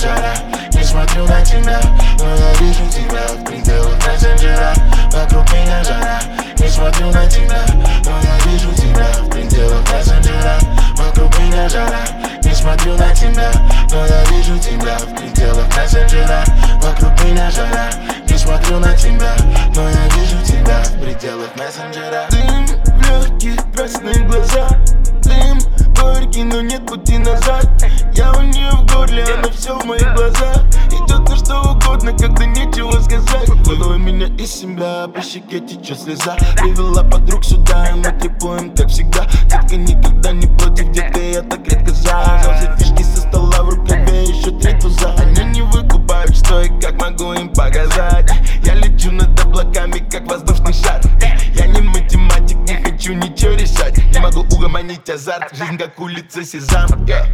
жара. Не смотрю на тебя, но я вижу тебя в пределах мессенджера. Вокруг меня жара. Не смотрю на тебя, но я вижу тебя в пределах мессенджера. Вокруг меня жара. Не смотрю на тебя, но я вижу тебя в пределах мессенджера. Вокруг меня жара. Не смотрю на тебя, но я вижу тебя в пределах мессенджера. Дым в легких, красные глаза. Дым горький, но нет пути назад. Я у нее в горле, она все в моих глазах. Идет на что угодно, когда нечего сказать. Вырвала меня из себя, по щеке течет слеза. Привела подруг сюда, и мы трепуем, как всегда. Детка никогда не против, детка, я так редко за. Взял все фишки со стола, в рукаве еще 3 туза. Они не выкупают, что и как могу им показать. Я лечу над облаками, как воздушный шар. Я не математик, не хочу ничего решать. Не могу угомонить азарт, жизнь как улица Сезам.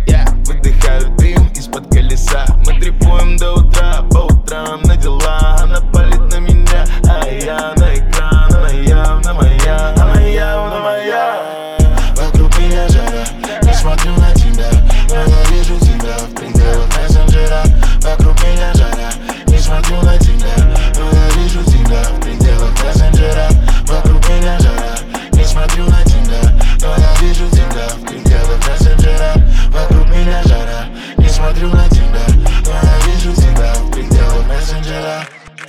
Выдыхаю дым из-под колеса. Мы трепуем до утра, по утрам на дела. Она палит на меня, а я на экран. Она явно моя, она явно моя. Вокруг меня жара. Не смотрю на тебя, но я вижу тебя в пределах мессенджера. Вокруг меня жара. Не смотрю на тебя, но я вижу тебя в пределах мессенджера. Вокруг меня жара. Не смотрю на тебя, но я вижу тебя в пределах мессенджера. Вокруг меня жара. Не смотрю на тебя, но я вижу тебя в пределах мессенджера.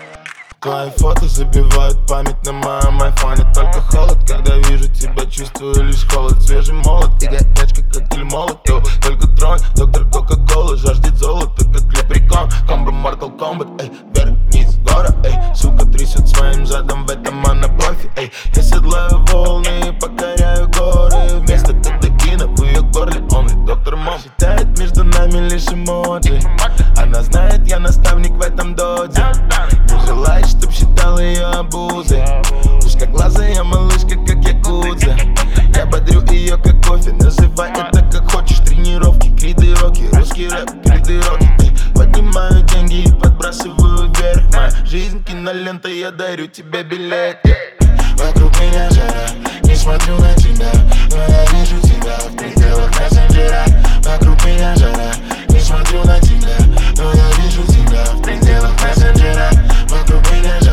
Твои фото забивают память на моем айфоне. Только холод, когда вижу тебя, чувствую лишь холод. Свежий молот и горячка, коктейль молотов. Только тронь, доктор Кока-Кола жаждет золота, как лепрекон. Комбо Mortal Kombat, эй, вверх, вниз, гора, эй. Сука трясет своим задом, в этом она профи, эй. Я седлаю волны и покоряю горы. Вместо кадекина в ее горле он и доктор Мом. Считает между нами лишь эмоджи. Она знает, я наставник в этом доде. Не желает, чтоб считал ее обузой. Узкоглазая малышка, как якудза. Я бодрю ее, как кофе. Называй это как хочешь. Тренировки, криды, роки. Русский рэп, криды, роки. Поднимаю деньги и подбрасываю вверх. Моя жизнь кинолента, я дарю тебе билет. Вокруг меня жара. Не смотрю на тебя, но я вижу тебя в пределах мессенджера. Вокруг меня жара. Не смотрю на тебя, но я вижу тебя в пределах мессенджера. Вокруг меня жара.